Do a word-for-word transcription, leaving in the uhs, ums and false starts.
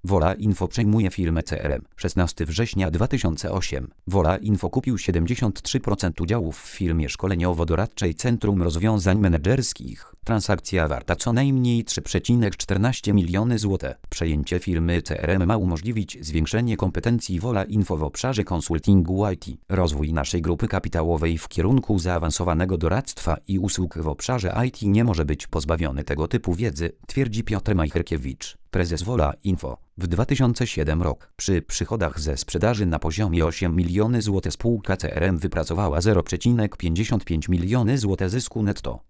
Wola Info przejmuje firmę C R M. szesnastego września dwa tysiące ósmego. Wola Info kupił siedemdziesiąt trzy procent udziałów w firmie szkoleniowo-doradczej Centrum Rozwiązań Menedżerskich. Transakcja warta co najmniej trzy przecinek czternaście miliony złotych. Przejęcie firmy C R M ma umożliwić zwiększenie kompetencji Wola Info w obszarze konsultingu I T. Rozwój naszej grupy kapitałowej w kierunku zaawansowanego doradztwa i usług w obszarze I T nie może być pozbawiony tego typu wiedzy, twierdzi Piotr Majcherkiewicz, prezes Wola Info. W dwa tysiące siódmym roku przy przychodach ze sprzedaży na poziomie osiem milionów złotych spółka C R M wypracowała zero przecinek pięćdziesiąt pięć miliony złotych zysku netto.